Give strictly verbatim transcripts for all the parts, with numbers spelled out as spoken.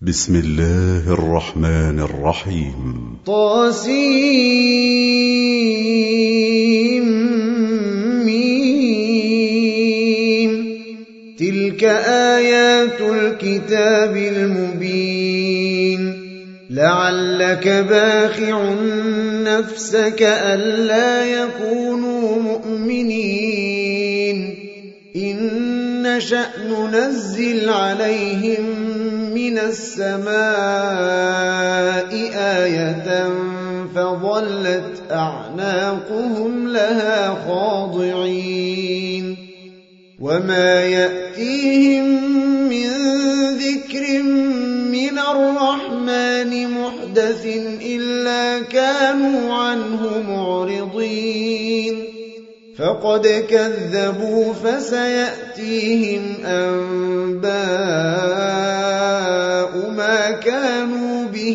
بسم الله الرحمن الرحيم. طاسيم ميم. تلك آيات الكتاب المبين. لعلك باخع نفسك ألا يكونوا مؤمنين. إن نشأ ننزل عليهم من السماء آية فظلت أعناقهم لها خاضعين. وما يأتيهم من ذكر من الرحمن محدث إلا كانوا عنه معرضين. فقد كذبوا فسيأتيهم أنباء ما كانوا به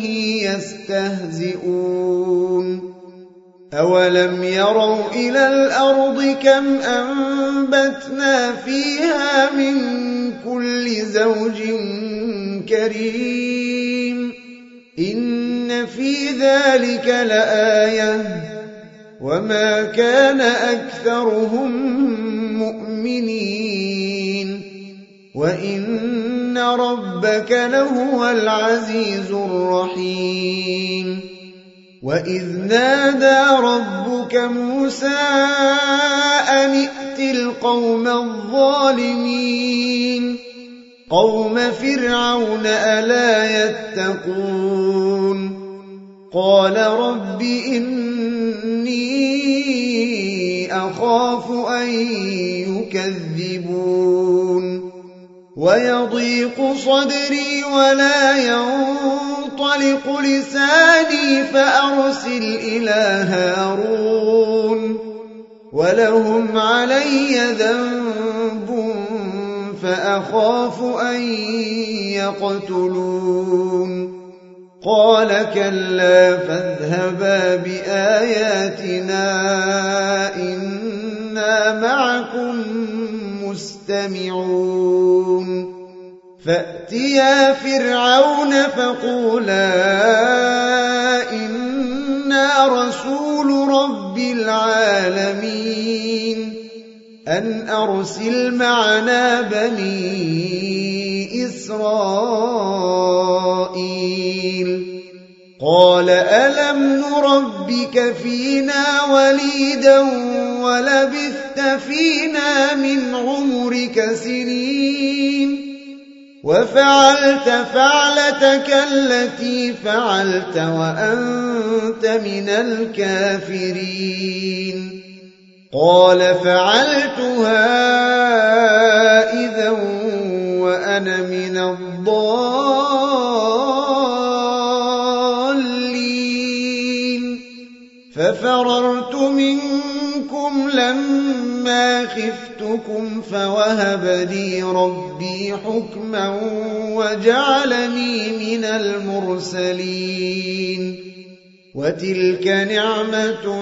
يستهزئون. أولم يروا إلى الأرض كم أنبتنا فيها من كل زوج كريم. إن في ذلك لآية وما كان أكثرهم مؤمنين. وإن ربك لهو العزيز الرحيم. وإذ نادى ربك موسى أن ائت القوم الظالمين قوم فرعون ألا يتقون. قال رب إني أخاف أن يكذبون. ويضيق صدري ولا ينطلق لساني فأرسل إلى هارون ولهم علي ذنب فأخاف أن يقتلون. قال كلا فاذهبا بآياتنا إنا معكم مستمعون. فأتيا فرعون فقولا إنا رسول رب العالمين أن أرسل معنا بني إسرائيل. قال ألم نربك فينا وليدا ولبثت فينا من عمرك سنين وفعلت فعلتك التي فعلت وأنت من الكافرين. قال فعلتها إذا وأنا من الضالين. ففررت منكم لما خفتكم فوهب لي ربي حكما وجعلني من المرسلين. وتلك نعمة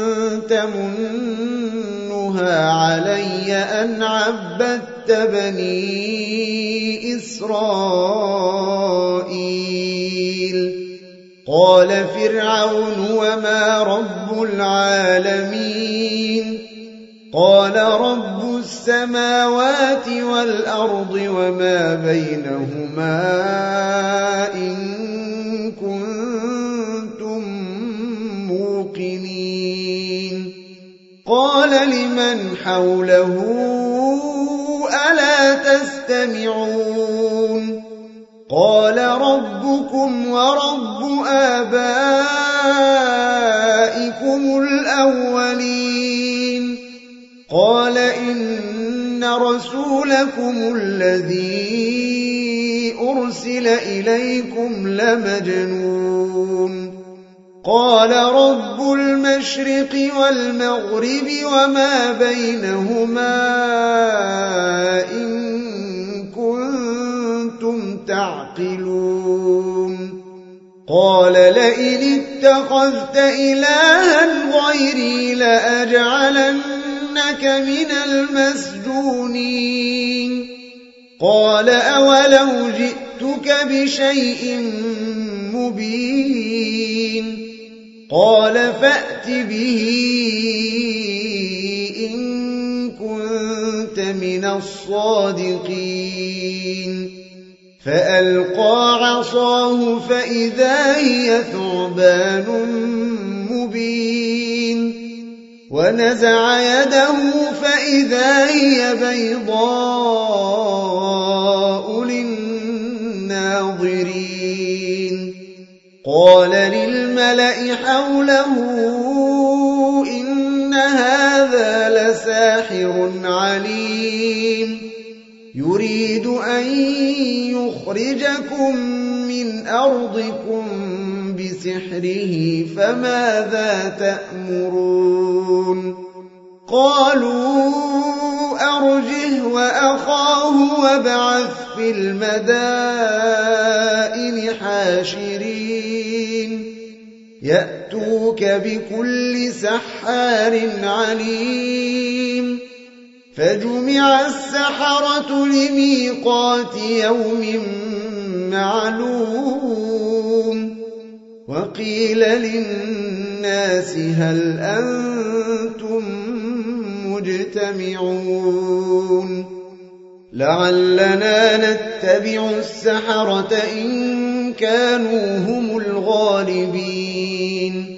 تمنها علي أن عبدت بني إسرائيل. قال فرعون وما رب العالمين. قال رب السماوات والأرض وما بينهما إن كنتم موقنين. قال لمن حوله ألا تستمعون. قال ربكم ورب آبائكم الأولين. قال إن رسولكم الذي أرسل إليكم لمجنون. قال رب المشرق والمغرب وما بينهما إن كنتم تعقلون. قال لئن اتخذت إلها غيري لأجعلنك من المسجونين. قال أولو جئت جئتك بشيء مبين قال فأت به إن كنت من الصادقين فألقى عصاه فإذا هي ثعبان مبين ونزع يده فإذا هي بيضاء للناظرين قال للملأ حوله إن هذا لساحر عليم يريد أن يخرجكم من أرضكم بسحره فماذا تأمرون قالوا أرجه وأخاه وابعث في المدائن حاشرين يأتوك بكل سحار عليم فجمع السحرة لميقات يوم معلوم وقيل للناس هل أنتم مجتمعون لعلنا نتبع السحرة إن كانوا هم الغالبين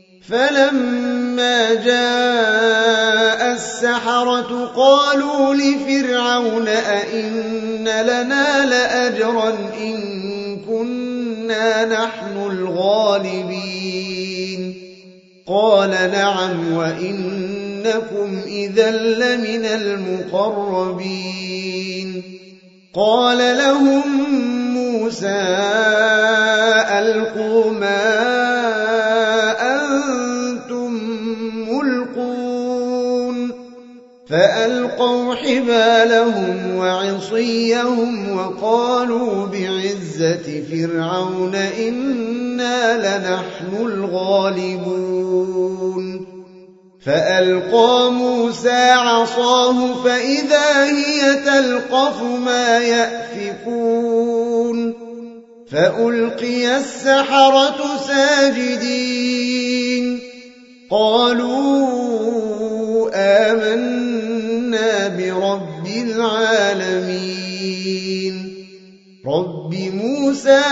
فلما جاء السحرة قالوا لفرعون أئن لنا لأجرا إن كنا نحن الغالبين قال نعم وإنكم إذا لمن المقربين قال لهم موسى ألقوا ما أنتم ملقون فألقوا حبالهم وعصيهم وقالوا بعزة فرعون إنا لنحن الغالبون فألقى موسى عصاه فإذا هي تلقف ما يأفكون فألقي السحرة ساجدين قالوا آمنا برب العالمين رب موسى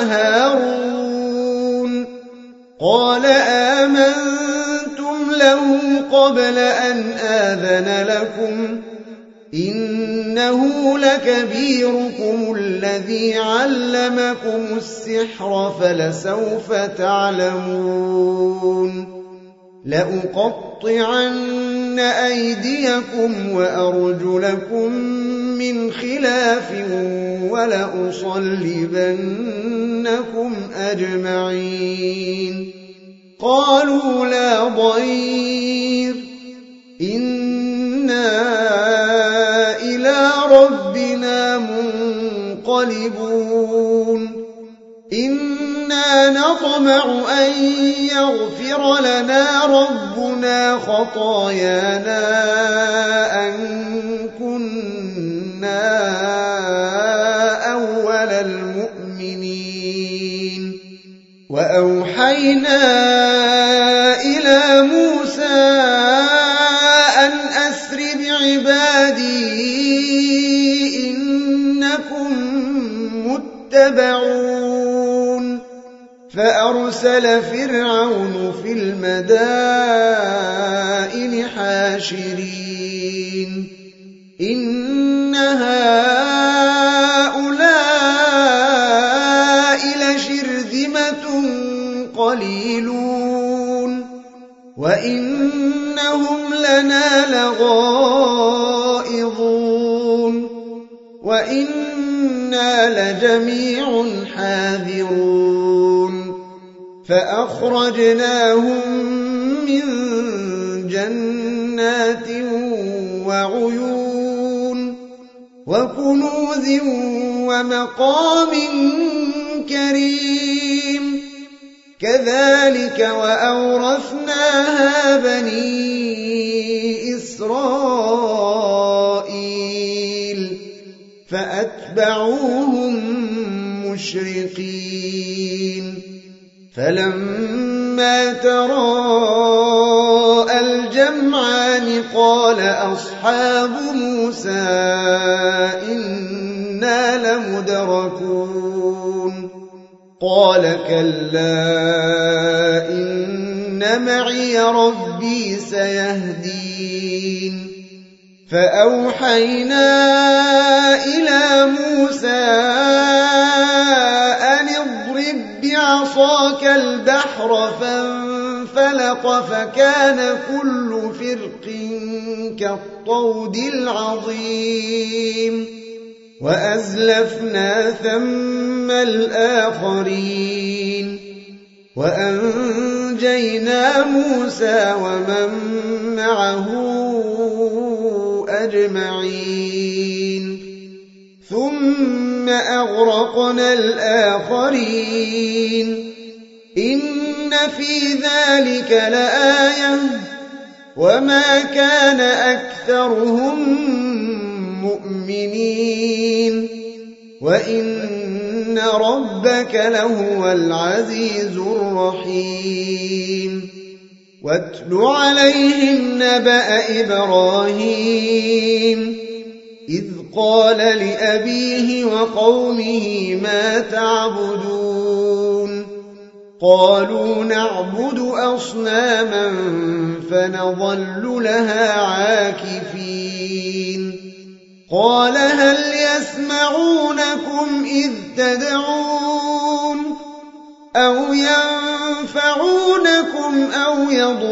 وهارون قال آمنتم له قبل أن آذن لكم إنه لكبيركم الذي علمكم السحر فلسوف تعلمون لأقطعن أيديكم وأرجلكم من خلاف ولأصلبنكم أجمعين قالوا لا ضير إنا إلى ربنا منقلبون إنا نطمع أن يغفر لنا ربنا خطايانا أن كنا أول المؤمنين وأوحينا إلى موسى أن أسر بعبادي إنكم متبعون فأرسل فرعون في المدائن حاشرين إن هؤلاء لشرذمة قليلون وإنهم لنا لغائظون وإنا لجميع حاذرون فأخرجناهم من جنات وعيون وكنوز ومقام كريم كذلك وأورثناها بني إسرائيل فأتبعوهم المشرقين فلما تراءى الجمعان قال أصحاب موسى إنا لمدركون قال كلا إن معي ربي سيهدين فأوحينا إلى موسى أن اضرب بعصاك البحر فانفلق فكان كل فرق كالطود العظيم وأزلفنا ثم الآخرين وأنجينا موسى ومن معه أجمعين ثم أغرقنا الآخرين إن في ذلك لآية وما كان أكثرهم مؤمنين وإن ربك لهو العزيز الرحيم واتل عليهم نبأ إبراهيم إذ قال لأبيه وقومه ما تعبدون قالوا نعبد أصناما فنظل لها عاكفين قال هل يسمعونكم إذ تدعون أو ينفعونكم أو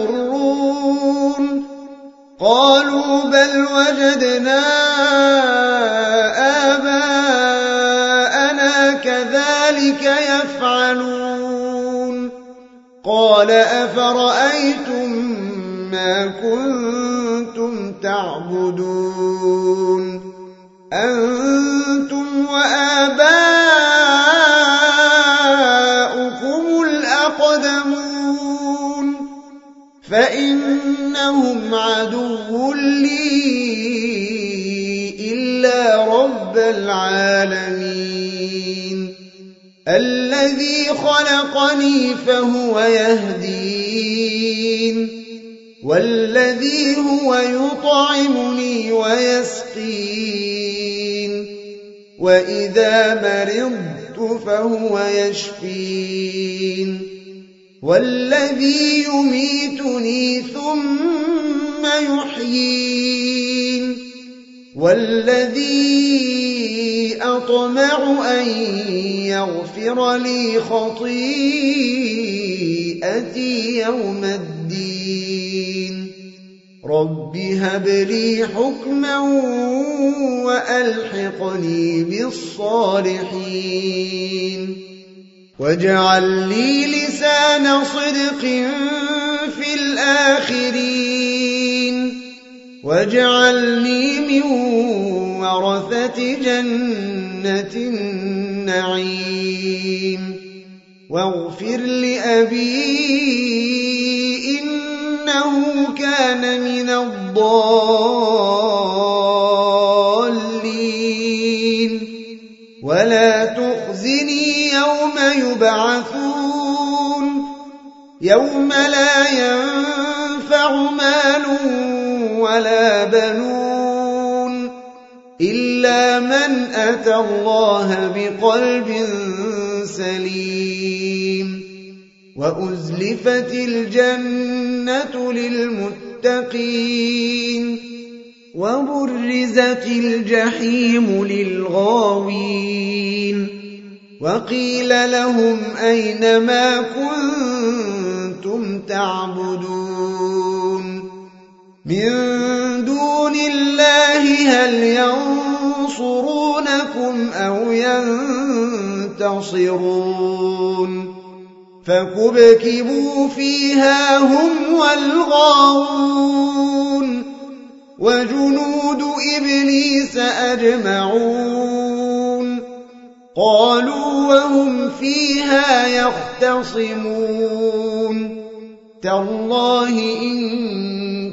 يضرون قالوا بل وجدنا آباءنا كذلك يفعلون قال أفرأيتم ما كنتم تعبدون أنتم وآباؤكم الأقدمون فإنهم عدو لي إلا رب العالمين الذي خلقني فهو يهدين والذي هو يطعمني ويسقين وإذا مرضت فهو يشفين والذي يميتني ثم يحيين والذي أطمع أن يغفر لي خطيئتي يوم الدين رب هب لي حكما وألحقني بالصالحين واجعل لي لسان صدق في الآخرين واجعلني من ورثة جنة النعيم واغفر لأبي إنه كان من الضالين ولا تخزني يوم يبعثون يوم لا ينفع مال ولا بنون إلا من أتى الله بقلب سليم وأزلفت الجنة للمتقين وبرزت الجحيم للغاوين وقيل لهم أين ما كنتم تعبدون من دون الله هل ينصرونكم أو ينتصرون فكبكبوا فيها هم والغاوون وجنود إبليس أجمعون قالوا وهم فيها يختصمون تالله إن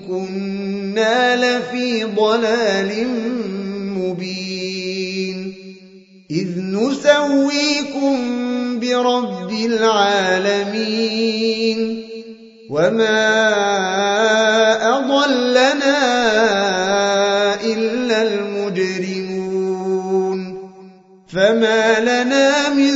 كنا لفي ضلال مبين إذ نسويكم برب العالمين وما أضلنا إلا المجرمون فما لنا من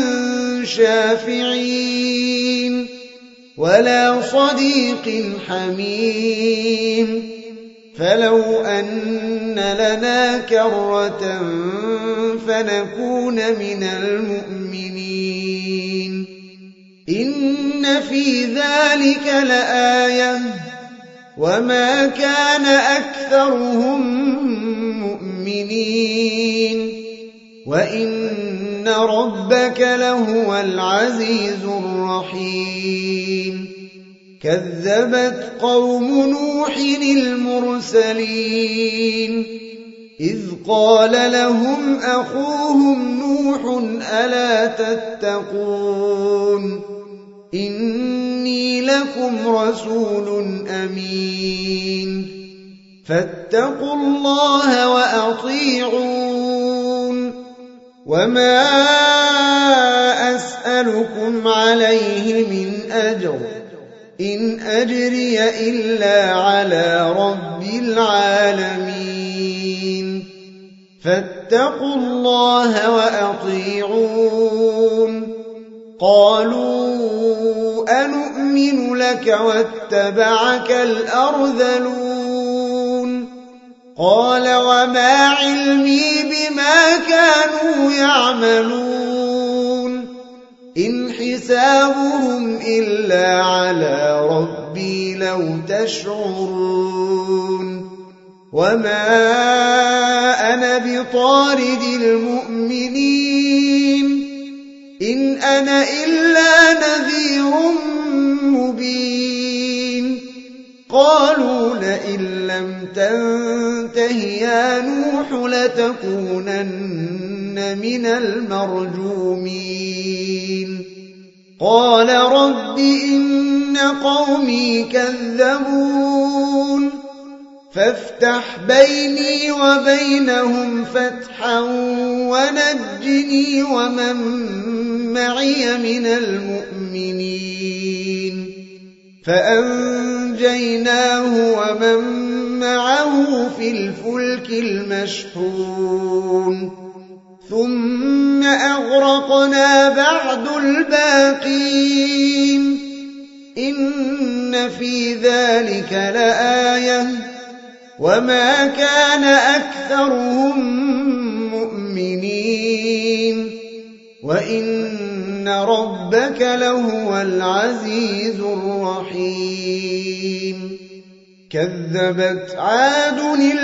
شافعين ولا صديق حميم فلو أن لنا كرة فنكون من المؤمنين إن في ذلك لآية وما كان أكثرهم مؤمنين وإن ربك لهو العزيز الرحيم كذبت قوم نوح المرسلين إذ قال لهم أخوهم نوح ألا تتقون إني لكم رسول أمين فاتقوا الله وأطيعون وما أسألكم عليه من أجر إن أجري إلا على رب العالمين فاتقوا الله وأطيعون قالوا أنؤمن لك واتبعك الأرذلون قال وما علمي بما كانوا يعملون إن حسابهم إلا على ربي لو تشعرون وما أنا بطارد المؤمنين إن أنا إلا نذير مبين قالوا لئن لم تنته يا نوح لتكونن من المرجومين قال رب إن قومي كذبون فافتح بيني وبينهم فتحا ونجني ومن معي من المؤمنين فأنجيناه ومن معه في الفلك المشحون ثم أغرقنا بعد الباقين إن في ذلك لآية وما كان أكثرهم مؤمنين وإن ربك لهو العزيز الرحيم كذبت عاد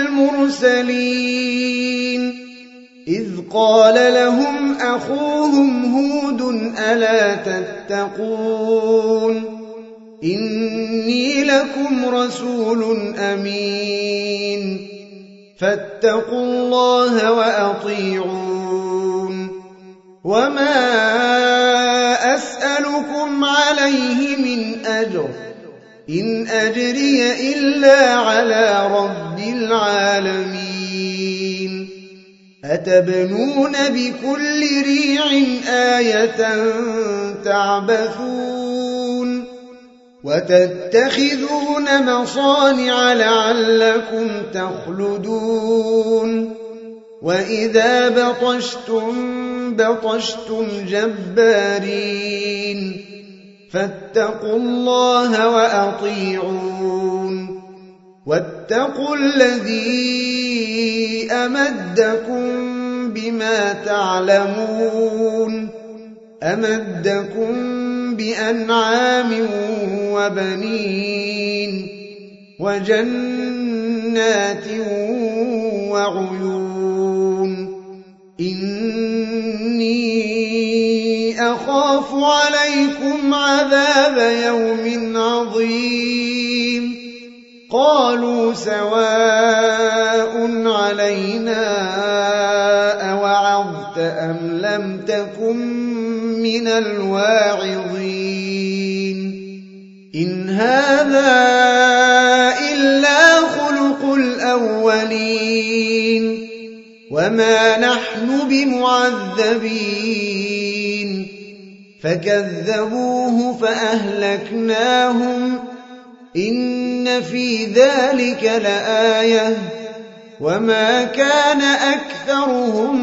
المرسلين إذ قال لهم أخوهم هود ألا تتقون إني لكم رسول أمين فاتقوا الله وأطيعون وما أسألكم عليه من أجر إن أجري إلا على رب العالمين أتبنون بكل ريع آية تعبثون وتتخذون مصانع لعلكم تخلدون وإذا بطشتم بطشتم جبارين فاتقوا الله وأطيعون واتقوا الذي أمدكم بما تعلمون أمدكم بأنعام وبنين وجنات وعيون إني أخاف عليكم عذاب يوم عظيم قالوا سواء علينا أوعظت أم لم تكن من الواعظين إن هذا إلا خلق الأولين وما نحن بمعذبين فكذبوه فأهلكناهم إن في ذلك لآية وما كان أكثرهم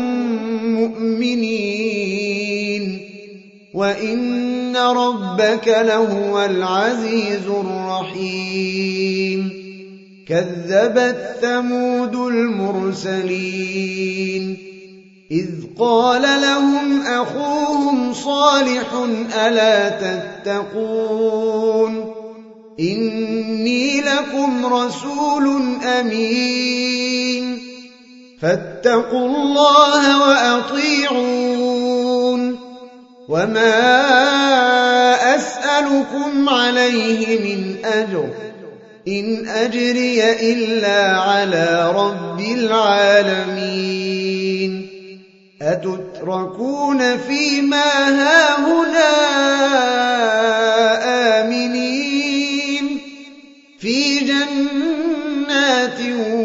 مؤمنين وإن ربك لهو العزيز الرحيم كذبت ثمود المرسلين إذ قال لهم أخوهم صالح ألا تتقون إني لكم رسول أمين فاتقوا الله وأطيعون وما أسألكم عليه من أجر إن أجري إلا على رب العالمين أتتركون فيما هاهنا آمنين في جنات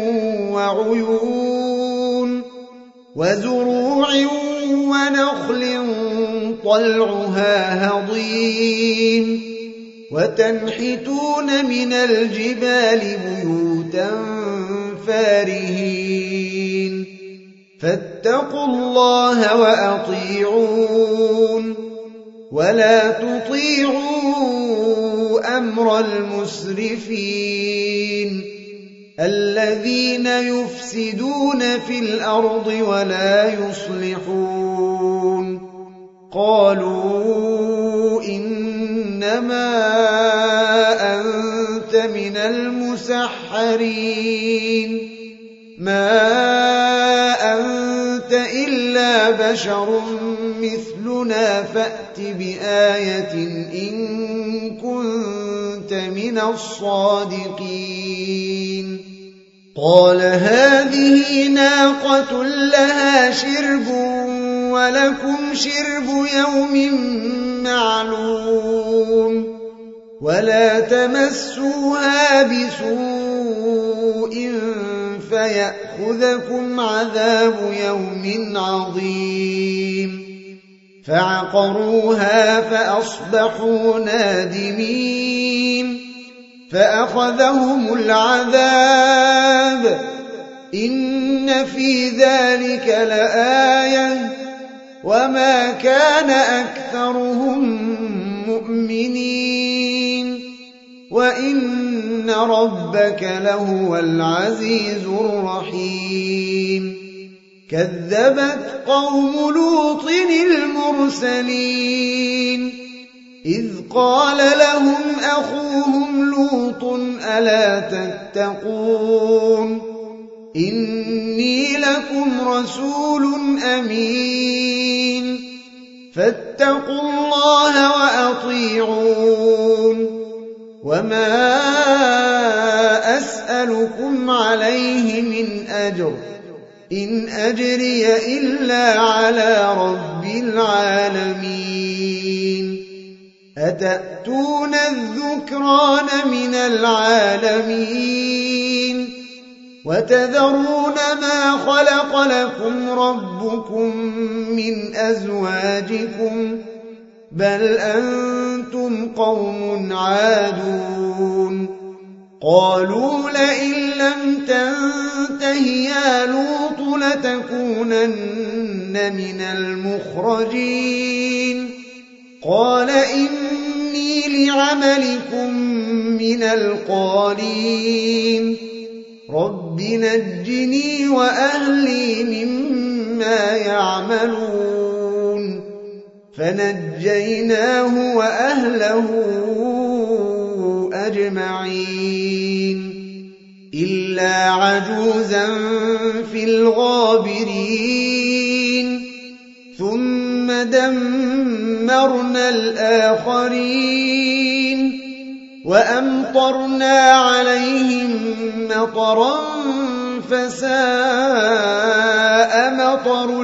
وعيون وزروع ونخل طلعها هضيم وتنحتون من الجبال بيوتا فارهين فاتقوا الله وأطيعون ولا تطيعوا أمر المسرفين الذين يفسدون في الأرض ولا يصلحون قالوا إنما أنت من المسحرين ما أنت إلا بشر مثلنا فأت بآية إن كنت من الصادقين قال هذه ناقة لها شرب ولكم شرب يوم معلوم ولا تمسوها بسوء فيأخذكم عذاب يوم عظيم فعقروها فأصبحوا نادمين فأخذهم العذاب إن في ذلك لآية وما كان أكثرهم مؤمنين وإن ربك لهو العزيز الرحيم كذبت قوم لوط المرسلين إذ قال لهم أخوهم لوط ألا تتقون إني لكم رسول أمين فاتقوا الله وأطيعون وما أسألكم عليه من أجر إن أجري إلا على رب العالمين أتأتون الذكران من العالمين وتذرون ما خلق لكم ربكم من أزواجكم بل أنتم قوم عادون قالوا لئن لم تنته يا لوط لتكونن من المخرجين قال إني لعملكم من القالين رب نجني وأهلي مما يعملون فنجيناه وأهله أجمعين إلا عجوزا في الغابرين ثم دمرنا الآخرين وأمطرنا عليهم مطرا فساء مطر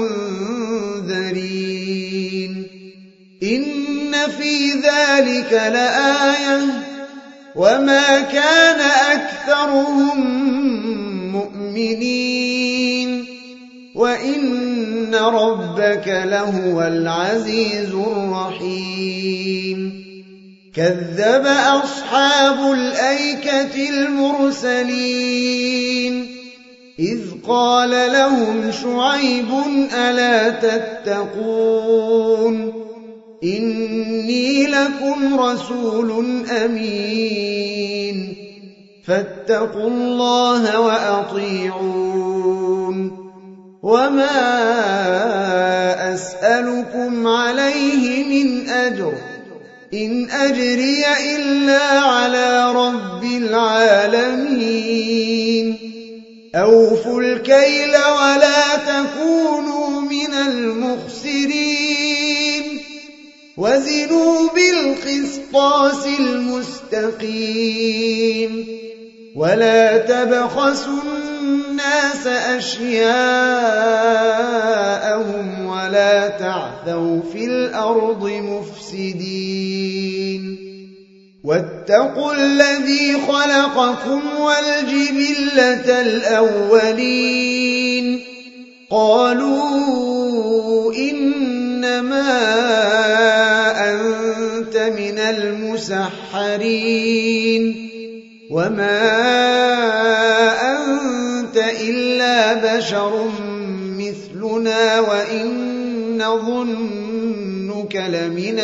المنذرين إن في ذلك لآية وما كان أكثرهم مؤمنين وإن ربك لهو العزيز الرحيم كذب أصحاب الأيكة المرسلين إذ قال لهم شعيب ألا تتقون إني لكم رسول أمين فاتقوا الله وأطيعون وما أسألكم عليه من أجر إن أجري إلا على رب العالمين أوفوا الكيل ولا تكونوا من المخسرين وزنوا بالقسطاس المستقيم ولا تبخسوا الناس أشياءهم ولا تعثوا في الأرض مفسدين واتقوا الذي خلقكم والجبلة الأولين قالوا إنما أنت من المسحرين وما أنت إلا بشر مثلنا وإن نظنك لمن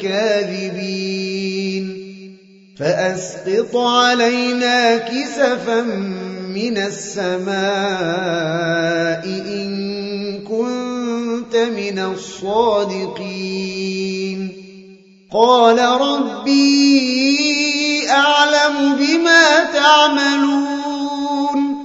الكاذبين فأسقط علينا كسفا من السماء إن كنت من الصادقين قال ربي أعلم بما تعملون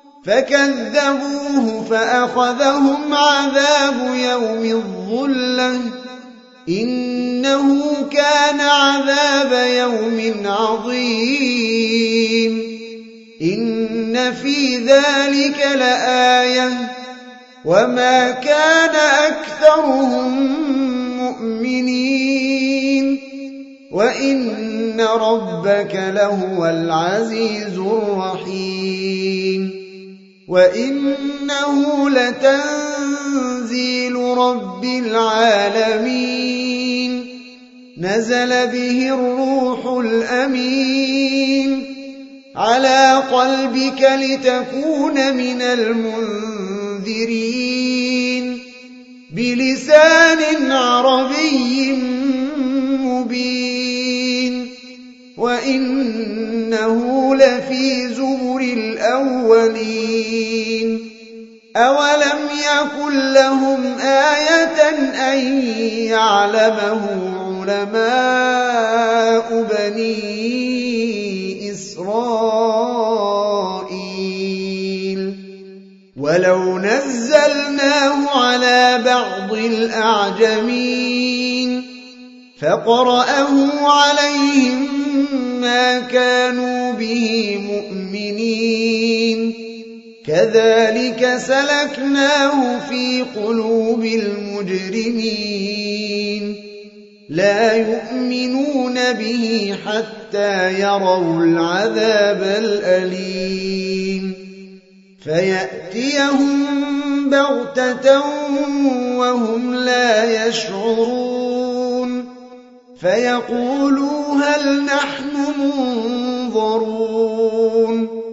فكذبوه فأخذهم عذاب يوم الظلة إنه كان عذاب يوم عظيم إن في ذلك لآية وما كان أكثرهم مؤمنين وإن ربك لهو العزيز الرحيم وإنه لتنزيل رب العالمين نزل به الروح الأمين على قلبك لتكون من المنذرين بلسان عربي مبين وإنه لفي زبر الأولين أولم يكن لهم آية أن يعلمه علماء بني إسرائيل ولو نزلناه على بعض الأعجمين فقرأه عليهم ما كانوا به مؤمنين كذلك سلكناه في قلوب المجرمين لا يؤمنون به حتى يروا العذاب الأليم فيأتيهم بغتة وهم لا يشعرون فيقولوا هل نحن منظرون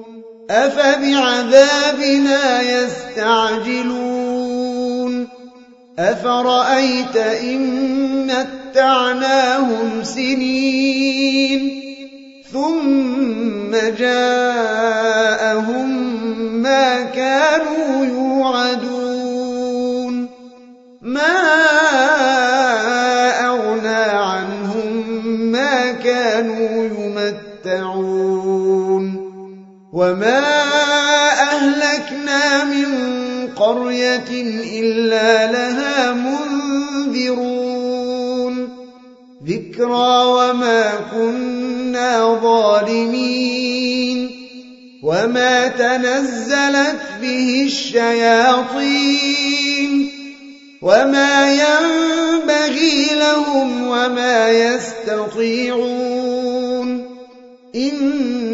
أفبعذابنا يستعجلون أفرأيت إن متعناهم سنين ثم جاءهم ما كانوا يوعدون ما أغنى عنهم ما كانوا يمتعون وما أهلكنا من قرية إلا لها منذرون ذكرى وما كنا ظالمين وما تنزلت به الشياطين وما ينبغي لهم وما يستطيعون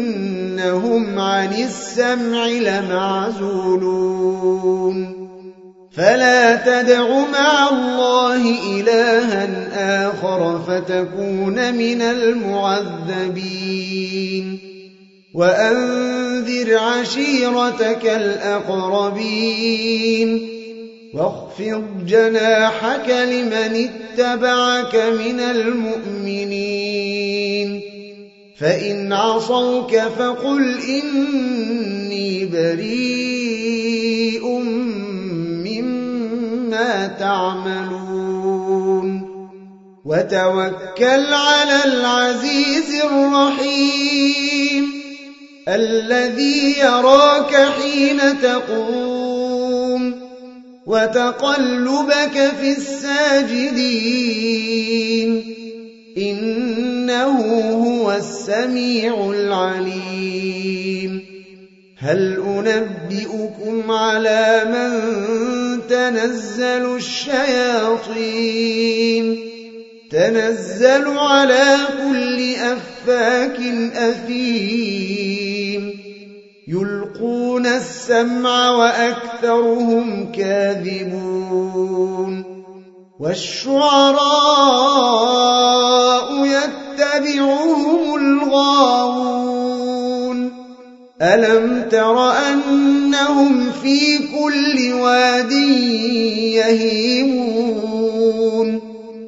إنهم عن السمع لمعزولون فلا تدع مع الله إلها آخر فتكون من المعذبين وأنذر عشيرتك الأقربين واخفض جناحك لمن اتبعك من المؤمنين فإن عصوك فقل إني بريء مما تعملون وتوكل على العزيز الرحيم الذي يراك حين تقوم وتقلبك في الساجدين إنه هو السميع العليم هل أنبئكم على من تنزل الشياطين تنزل على كل أفاك أثيم يلقون السمع وأكثرهم كاذبون والشعراء يتبعهم الغاوون ألم تر أنهم في كل واد يهيمون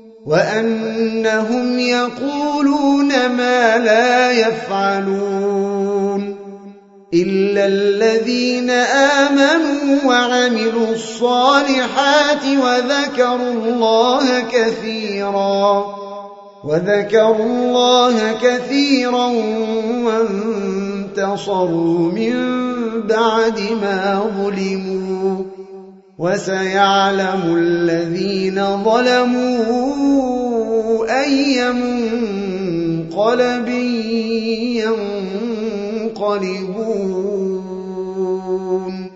وأنهم يقولون ما لا يفعلون إلا الذين آمنوا وعملوا الصالحات وذكروا الله كثيرا وذكروا الله كثيرا وانتصروا من بعد ما ظلموا وسيعلم الذين ظلموا أي منقلب ينقلبون